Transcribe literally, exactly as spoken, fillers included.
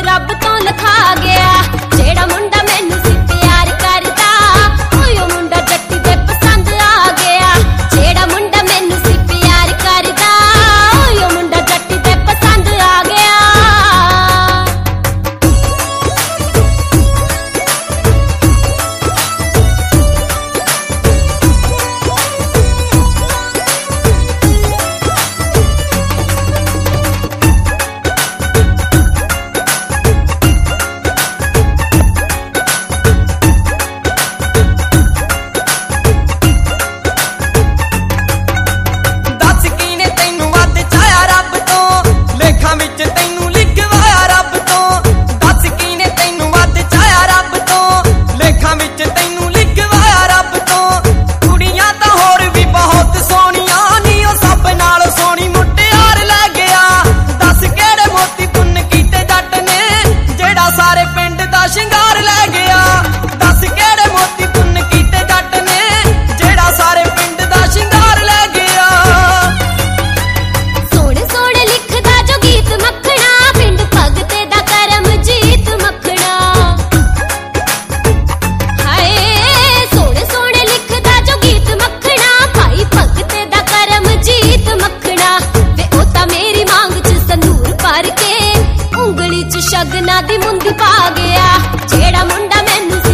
रब तो लिखा गया। जेड़ा मुंडा मैनू सी प्यार करदा ओयो मुंडा जट्टी दे पसंद आ गया। जेड़ा मुंडा मैनू सी प्यार करदा ओयो मुंडा जट्टी दे पसंद आ गया। ਸ਼ਿੰਗਾਰ ਲੈ ਗਿਆ। ਦੱਸ ਕਿਹੜੇ ਮੋਤੀ ਪੁੰਨ ਕੀਤੇ ਜੱਟ ਨੇ ਜਿਹੜਾ ਸਾਰੇ ਪਿੰਡ ਦਾ ਸ਼ਿੰਗਾਰ ਲੈ ਗਿਆ। ਸੋਹਣੇ ਸੋਹਣੇ ਲਿਖਦਾ ਜੋ ਗੀਤ ਮੱਖਣਾ ਪਿੰਡ ਭਗਤੇ ਦਾ ਕਰਮਜੀਤ ਮੱਖਣਾ। ਹਾਏ ਸੋਹਣੇ ਸੋਹਣੇ ਲਿਖਦਾ ਜੋ ਗੀਤ ਮੱਖਣਾ ਭਾਈ ਭਗਤੇ ਦਾ ਕਰਮਜੀਤ ਮੱਖਣਾ। ਵੇ ਉਹ ਤਾਂ ਮੇਰੀ ਮੰਗ ਚ ਸੰਦੂਰ ਭਰ ਕੇ ਉਂਗਲੀ ਚ ਸ਼ਗਨਾਂ ਦੀ ਮੁੰਦੀ ਪਾ ਗਿਆ। जेड़ा मुंडा मैनू